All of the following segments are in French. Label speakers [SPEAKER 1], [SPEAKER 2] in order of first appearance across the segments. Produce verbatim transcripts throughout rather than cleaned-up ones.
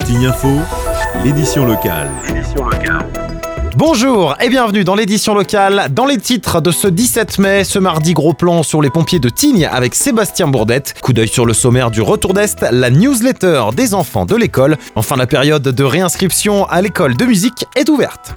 [SPEAKER 1] Tignes Info, l'édition locale.
[SPEAKER 2] Bonjour et bienvenue dans l'édition locale. Dans les titres de ce dix-sept mai, ce mardi, gros plan sur les pompiers de Tignes avec Sébastien Bourdette. Coup d'œil sur le sommaire du Retour d'Est, la newsletter des enfants de l'école. Enfin, la période de réinscription à l'école de musique est ouverte.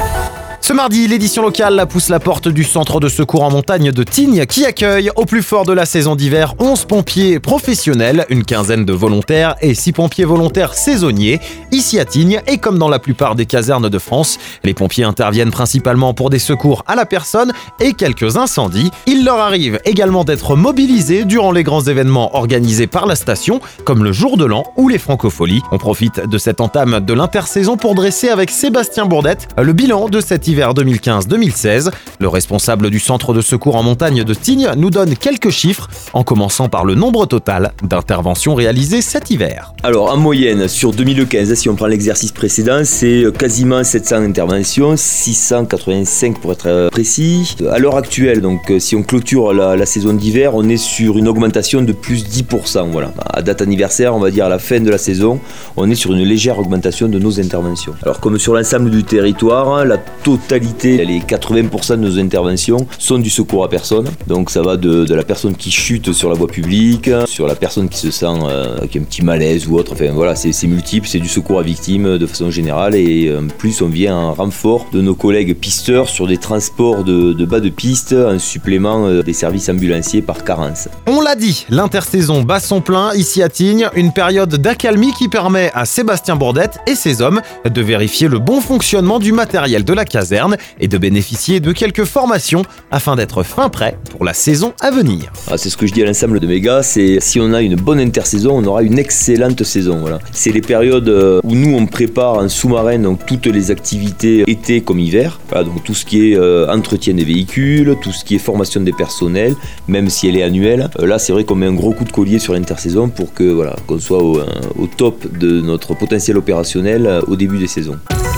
[SPEAKER 2] Ce mardi, l'édition locale pousse la porte du centre de secours en montagne de Tignes qui accueille, au plus fort de la saison d'hiver, onze pompiers professionnels, une quinzaine de volontaires et six pompiers volontaires saisonniers. Ici à Tignes, et comme dans la plupart des casernes de France, les pompiers interviennent principalement pour des secours à la personne et quelques incendies. Il leur arrive également d'être mobilisés durant les grands événements organisés par la station, comme le Jour de l'An ou les Francopholies. On profite de cette entame de l'intersaison pour dresser avec Sébastien Bourdette le bilan de cet hiver deux mille quinze deux mille seize. Le responsable du centre de secours en montagne de Tignes nous donne quelques chiffres, en commençant par le nombre total d'interventions réalisées cet hiver.
[SPEAKER 3] Alors en moyenne, sur deux mille quinze, si on prend l'exercice précédent, c'est quasiment sept cents interventions, six cent quatre-vingt-cinq pour être précis. À l'heure actuelle, donc si on clôture la, la saison d'hiver, on est sur une augmentation de plus dix pour cent. Voilà. À date anniversaire, on va dire à la fin de la saison, on est sur une légère augmentation de nos interventions. Alors comme sur l'ensemble du territoire, la totalité, les quatre-vingts pour cent de nos interventions sont du secours à personne. Donc ça va de, de la personne qui chute sur la voie publique, sur la personne qui se sent euh, avec un petit malaise ou autre. Enfin voilà, c'est, c'est multiple, c'est du secours à victimes de façon générale. Et en plus, on vient en renfort de nos collègues pisteurs sur des transports de, de bas de piste, en supplément euh, des services ambulanciers par carence.
[SPEAKER 2] On l'a dit, l'intersaison bat son plein ici à Tignes, une période d'accalmie qui permet à Sébastien Bourdette et ses hommes de vérifier le bon fonctionnement du matériel de la caserne et de bénéficier de quelques formations afin d'être fin prêt pour la saison à venir.
[SPEAKER 3] Ah, c'est ce que je dis à l'ensemble de mes gars, c'est si on a une bonne intersaison, on aura une excellente saison. Voilà. C'est les périodes où nous on prépare en sous-marin donc toutes les activités été comme hiver. Voilà, donc tout ce qui est euh, entretien des véhicules, tout ce qui est formation des personnels, même si elle est annuelle. Euh, là c'est vrai qu'on met un gros coup de collier sur l'intersaison pour que voilà qu'on soit au, au top de notre potentiel opérationnel euh, au début des saisons.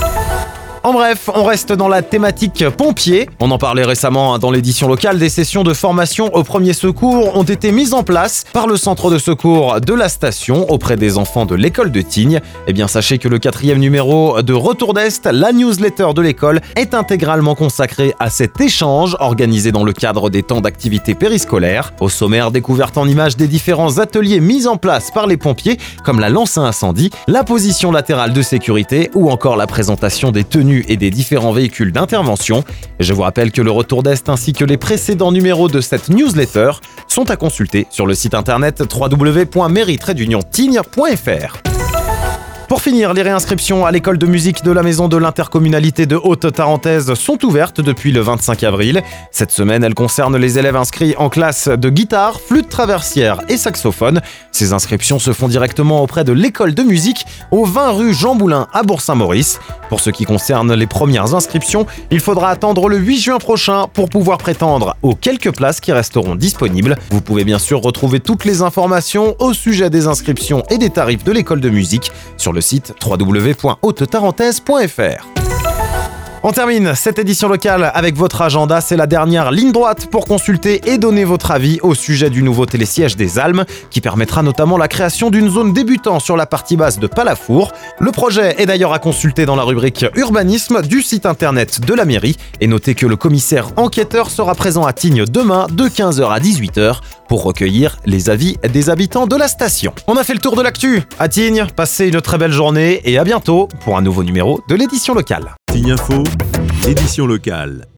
[SPEAKER 2] En bref, on reste dans la thématique pompier. On en parlait récemment dans l'édition locale, des sessions de formation aux premiers secours ont été mises en place par le centre de secours de la station auprès des enfants de l'école de Tignes. Eh bien, sachez que le quatrième numéro de Retour d'Est, la newsletter de l'école, est intégralement consacré à cet échange organisé dans le cadre des temps d'activité périscolaire. Au sommaire, découverte en images des différents ateliers mis en place par les pompiers, comme la lance à incendie, la position latérale de sécurité ou encore la présentation des tenues et des différents véhicules d'intervention. Je vous rappelle que le Retour d'Est ainsi que les précédents numéros de cette newsletter sont à consulter sur le site internet w w w point mairie tiret union tignes point f r. Pour finir, les réinscriptions à l'école de musique de la maison de l'intercommunalité de Haute-Tarentaise sont ouvertes depuis le vingt-cinq avril. Cette semaine, elles concernent les élèves inscrits en classe de guitare, flûte traversière et saxophone. Ces inscriptions se font directement auprès de l'école de musique au vingt rue Jean Moulin à Bourg-Saint-Maurice. Pour ce qui concerne les premières inscriptions, il faudra attendre le huit juin prochain pour pouvoir prétendre aux quelques places qui resteront disponibles. Vous pouvez bien sûr retrouver toutes les informations au sujet des inscriptions et des tarifs de l'école de musique sur le site w w w point haute tarentaise point f r. On termine cette édition locale avec votre agenda. C'est la dernière ligne droite pour consulter et donner votre avis au sujet du nouveau télésiège des Almes qui permettra notamment la création d'une zone débutant sur la partie basse de Palafour. Le projet est d'ailleurs à consulter dans la rubrique urbanisme du site internet de la mairie. Et notez que le commissaire enquêteur sera présent à Tignes demain de quinze heures à dix-huit heures pour recueillir les avis des habitants de la station. On a fait le tour de l'actu à Tignes. Passez une très belle journée et à bientôt pour un nouveau numéro de l'édition locale.
[SPEAKER 1] Tignes Info, l'édition locale.